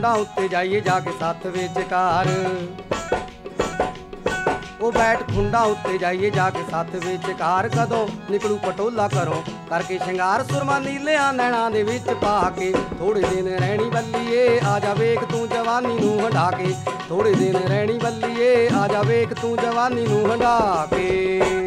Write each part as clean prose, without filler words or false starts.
ਖੁੰਡਾਂ ਉੱਤੇ ਜਾਈਏ ਜਾ ਕੇ ਸੱਥ ਵਿਚਕਾਰ। ਉਹ ਬੈਠ ਖੁੰਡਾਂ ਉੱਤੇ ਜਾਈਏ ਜਾ ਕੇ ਸੱਥ ਵਿਚਕਾਰ। ਕਦੋਂ ਨਿਕਲੂ ਪਟੋਲਾ ਘਰੋਂ ਕਰਕੇ ਸ਼ਿੰਗਾਰ, ਸੁਰਮਾ ਨੀਲਿਆਂ ਨੈਣਾਂ ਦੇ ਵਿੱਚ ਪਾ ਕੇ। ਥੋੜੇ ਦਿਨ ਰਹਿਣੀ ਬੱਲੀਏ ਆ ਜਾ ਵੇਖ ਤੂੰ ਜਵਾਨੀ ਨੂੰ ਹੰਢਾ ਕੇ। ਥੋੜੇ ਦਿਨ ਰਹਿਣੀ ਬੱਲੀਏ ਆ ਜਾ ਵੇਖ ਤੂੰ ਜਵਾਨੀ ਨੂੰ ਹੰਢਾ ਕੇ।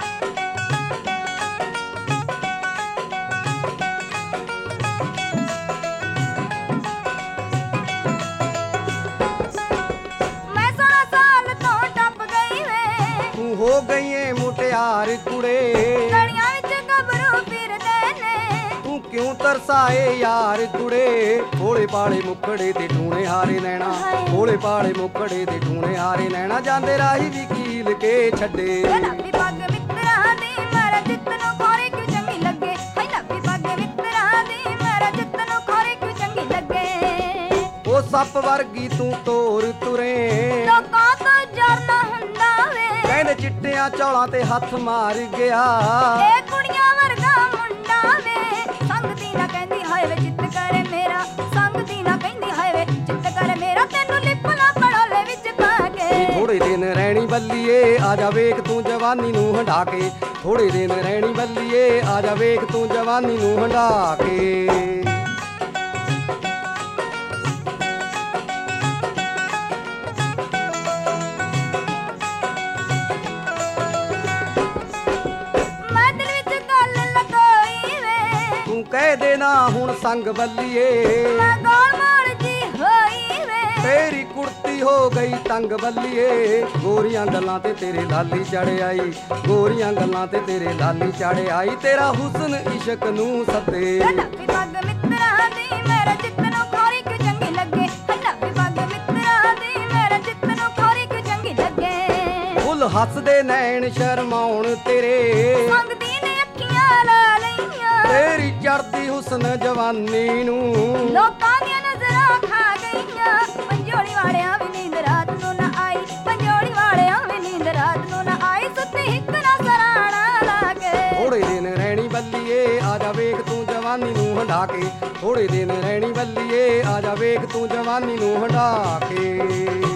ਹੋ ਗਈਏ ਮੁਟਿਆਰ ਕੁੜੇ ਗਲੀਆਂ ਵਿੱਚ ਗੱਭਰੂ ਫਿਰਦੇ ਨੇ, ਤੂੰ ਕਿਉਂ ਤਰਸਾਏ ਯਾਰ ਕੁੜੇ। ਭੋਲੇ ਭਾਲੇ ਮੁਖੜੇ ਤੇ ਟੂਣੇ ਹਾਰੇ ਨੈਣਾ, ਭੋਲੇ ਭਾਲੇ ਮੁਖੜੇ ਤੇ ਟੂਣੇ ਹਾਰੇ ਨੈਣਾ। ਜਾਂਦੇ ਰਾਹੀ ਵੀ ਕੀਲ ਕੇ ਛੱਡੇ। ਨੱਬੀ ਪੱਗ ਮਿੱਤਰਾਂ ਦੀ ਮੇਰਾ ਜਿੱਤ ਨੂੰ ਖੋਰੇ ਕਿਉਂ ਚੰਗੀ ਲੱਗੇ। ਹਾਏ ਨੱਬੀ ਪੱਗ ਮਿੱਤਰਾਂ ਦੀ ਮੇਰਾ ਜਿੱਤ ਨੂੰ ਖੋਰੇ ਕਿਉਂ ਚੰਗੀ ਲੱਗੇ। ਉਹ ਸੱਪ ਵਰਗੀ ਤੂੰ ਤੋਰ ਤੁਰੇ, ਲੋਕਾਂ ਤੋਂ ਜਰਨਾ ਹੁੰਦਾ ਵੇ। ਕਹਿੰਦੇ ਚਿੱਟਿਆਂ ਚੌਲਾਂ ਤੇ ਹੱਥ ਮਾਰ ਗਿਆ। ਇਹ ਕੁੜੀਆਂ ਵਰਗਾ ਮੁੰਡਾ ਵੇ, ਸੰਗਦੀ ਨਾ ਕਹਿੰਦੀ ਹਾਏ ਵੇ ਚਿੱਤ ਕਰੇ ਮੇਰਾ। ਸੰਗਦੀ ਨਾ ਕਹਿੰਦੀ ਹਾਏ ਵੇ ਚਿੱਤ ਕਰੇ ਮੇਰਾ। ਤੈਨੂੰ ਲਿਪਣਾ ਪੜੋਲੇ ਵਿੱਚ ਪਾ ਕੇ। ਥੋੜੇ ਦਿਨ ਰਹਿਣੀ ਬੱਲੀਏ ਆ ਜਾ ਵੇਖ ਤੂੰ ਜਵਾਨੀ ਨੂੰ ਹੰਢਾ ਕੇ। ਥੋੜੇ ਦਿਨ ਰਹਿਣੀ ਬੱਲੀਏ ਆ ਜਾ ਵੇਖ ਤੂੰ ਜਵਾਨੀ ਨੂੰ ਹੰਢਾ ਕੇ। ਕਹਿ ਦੇ ਨਾ ਹੁਣ ਸੰਗ ਬੱਲੀਏ, ਮੈਂ ਗੋਲਮਾਲ ਜੀ ਹੋਈ ਵੇ। ਤੇਰੀ ਕੁੜਤੀ ਹੋ ਗਈ ਤੰਗ ਬੱਲੀਏ। ਗੋਰੀਆਂ ਗੱਲਾਂ ਤੇ ਤੇਰੇ ਲਾਲੀ ਚੜ ਆਈ, ਗੋਰੀਆਂ ਗੱਲਾਂ ਤੇ ਤੇਰੇ ਲਾਲੀ ਚੜ ਆਈ। ਤੇਰਾ ਹੁਸਨ ਇਸ਼ਕ ਨੂੰ ਸੱਦੇ। ਨੱਬੀ ਪੱਗ ਮਿੱਤਰਾਂ ਦੀ ਮੇਰਾ ਜਿੱਤ ਨੂੰ ਖੋਰੀ ਕਿਉਂ ਚੰਗੀ ਲੱਗੇ। ਨੱਬੀ ਪੱਗ ਮਿੱਤਰਾਂ ਦੀ ਮੇਰਾ ਜਿੱਤ ਨੂੰ ਖੋਰੀ ਕਿਉਂ ਚੰਗੀ ਲੱਗੇ। ਫੁੱਲ ਹੱਸਦੇ ਨੈਣ ਸ਼ਰਮਾਉਣ ਤੇਰੇ, ਸੰਗਦੀ ਨੇ ਅੱਖੀਆਂ ਲਾ ਲਈਆਂ। ਤੇਰੀ ਚੜਦੀ ਹੁਸਨ ਜਵਾਨੀ ਨੂੰ ਲੋਕਾਂ ਦੀਆਂ ਨਜ਼ਰਾਂ ਖਾ ਗਈਆਂ। ਪੰਜੋਲੀ ਵਾਲਿਆਂ ਵੀ ਨੀਂਦ ਰਾਤ ਨੂੰ ਨਾ ਆਈ, ਪੰਜੋਲੀ ਵਾਲਿਆਂ ਵੀ ਨੀਂਦ ਰਾਤ ਨੂੰ ਨਾ ਆਈ। ਸੁੱਤੀ ਹਿੱਕ ਨਾ ਸਰਾਣਾ ਲਾ ਕੇ। ਥੋੜੇ ਦਿਨ ਰਹਿਣੀ ਬੱਲੀਏ ਆ ਜਾ ਵੇਖ ਤੂੰ ਜਵਾਨੀ ਨੂੰ ਹੰਢਾ ਕੇ। ਥੋੜੇ ਦਿਨ ਰਹਿਣੀ ਬੱਲੀਏ ਆ ਜਾ ਵੇਖ ਤੂੰ ਜਵਾਨੀ ਨੂੰ ਹੰਢਾ ਕੇ।